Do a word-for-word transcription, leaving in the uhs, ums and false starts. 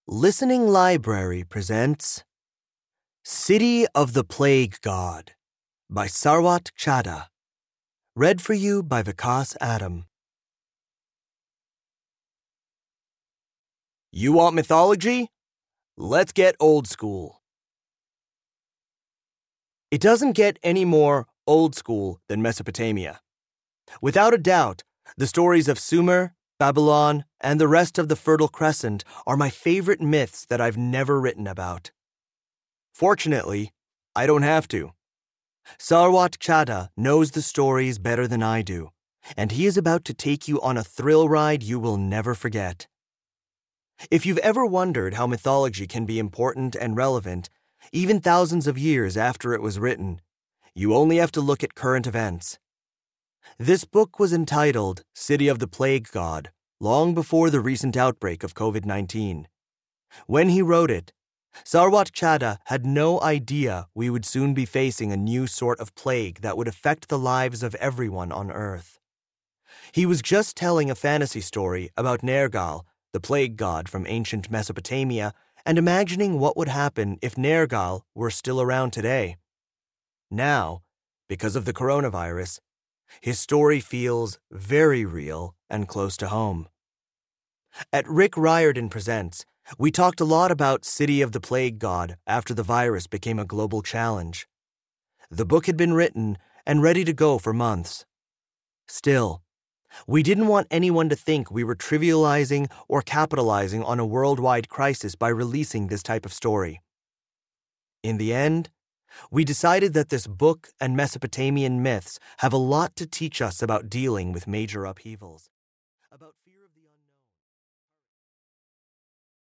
Listening Library presents City of the Plague God by Sarwat Chadha. Read for you by Vikas Adam. You want mythology? Let's get old school. It doesn't get any more old school than Mesopotamia. Without a doubt, the stories of Sumer, Babylon, and the rest of the Fertile Crescent are my favorite myths that I've never written about. Fortunately, I don't have to. Sarwat Chadha knows the stories better than I do, and he is about to take you on a thrill ride you will never forget. If you've ever wondered how mythology can be important and relevant, even thousands of years after it was written, you only have to look at current events. This book was entitled City of the Plague God long before the recent outbreak of covid nineteen. When he wrote it, Sarwat Chadha had no idea we would soon be facing a new sort of plague that would affect the lives of everyone on Earth. He was just telling a fantasy story about Nergal, the plague god from ancient Mesopotamia, and imagining what would happen if Nergal were still around today. Now, because of the coronavirus, his story feels very real and close to home. At Rick Riordan Presents, we talked a lot about City of the Plague God after the virus became a global challenge. The book had been written and ready to go for months. Still, we didn't want anyone to think we were trivializing or capitalizing on a worldwide crisis by releasing this type of story. In the end, we decided that this book and Mesopotamian myths have a lot to teach us about dealing with major upheavals.